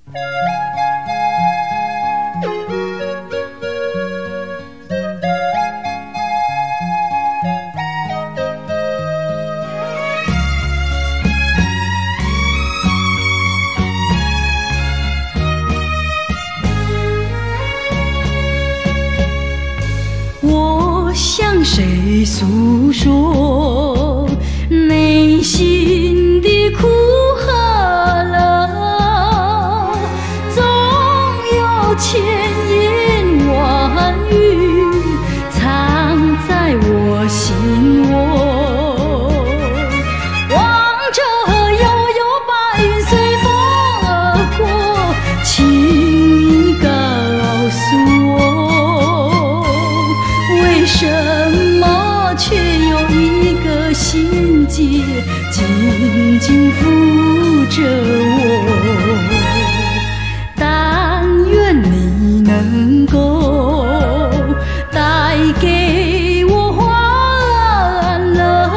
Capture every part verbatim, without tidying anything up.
我向谁诉说内心的苦和乐？总有千言万语藏在我心窝。望着悠悠白云随风而过，请你告诉我，为什么却有一个心结紧紧缚着我？但愿你能够带给我欢乐，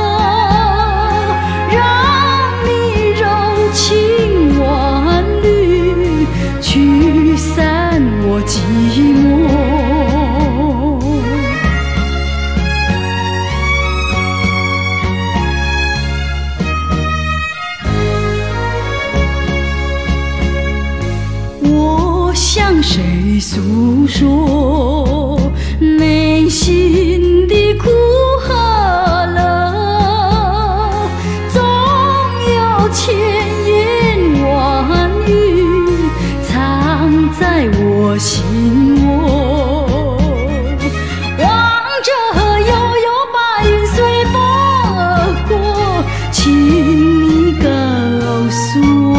让你柔情万缕驱散我寂寞。向谁诉说内心的苦和乐？总有千言万语藏在我心窝。望着悠悠白云随风而过，请你告诉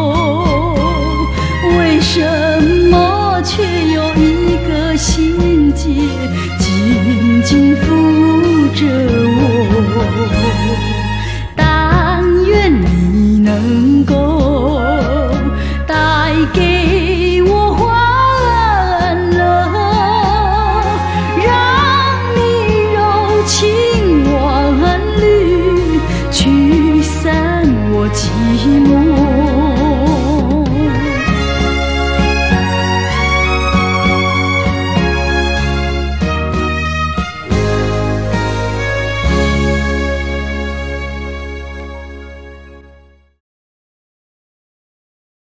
我，为什么却有一个心结紧紧缚着我？但愿你能够带给我欢乐，让你柔情万缕驱散我寂寞。